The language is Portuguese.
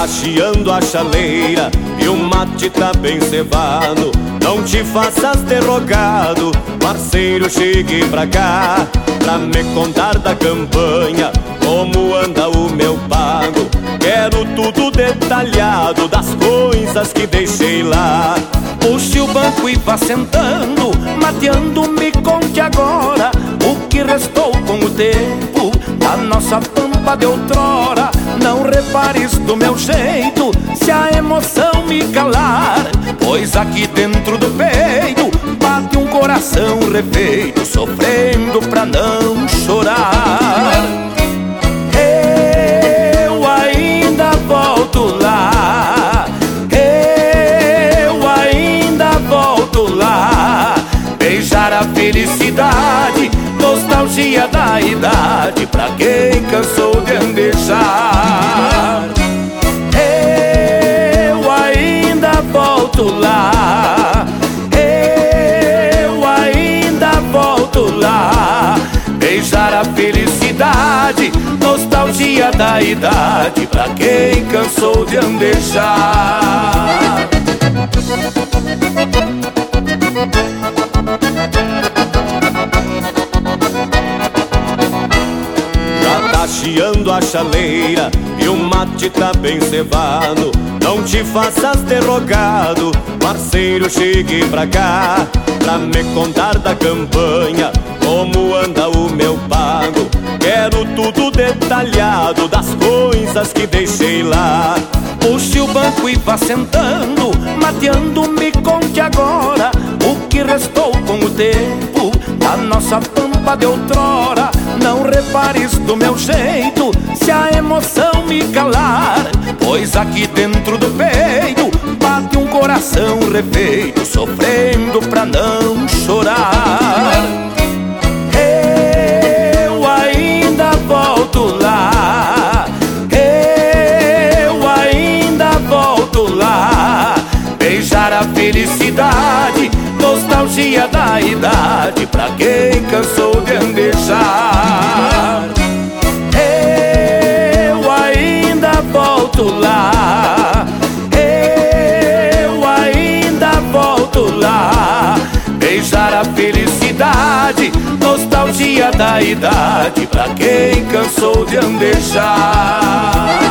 tá chiando a chaleira e o mate tá bem cevado. Não te faças derrogado, parceiro, chegue pra cá pra me contar da campanha, como anda o meu pago. Quero tudo detalhado das coisas que deixei lá. Puxe o banco e vá sentando, mateando, me conte agora o que restou com o tempo da nossa pampa de outrora. Não repares do meu jeito se a emoção me calar, pois aqui dentro do peito bate um coração refeito, sofrendo pra não chorar. Eu ainda volto lá, eu ainda volto lá, beijar a felicidade, nostalgia da idade, pra quem cansou de andejar. Eu ainda volto lá, eu ainda volto lá, beijar a felicidade, nostalgia da idade, pra quem cansou de andejar. Tá chiando a chaleira e o mate tá bem cevado. Não te faças derrogado, parceiro, chegue pra cá pra me contar da campanha, como anda o meu pago. Quero tudo detalhado das coisas que deixei lá. Puxe o banco e vá sentando, mateando, me conte agora o que restou com o tempo da nossa pampa de outrora. Não repares do meu jeito se a emoção me calar, pois aqui dentro do peito bate um coração refeito, sofrendo pra não chorar. Eu ainda volto lá, eu ainda volto lá, beijar a felicidade, nostalgia da idade, pra quem cansou de andejar. Eu ainda volto lá, eu ainda volto lá, beijar a felicidade, nostalgia da idade, pra quem cansou de andejar.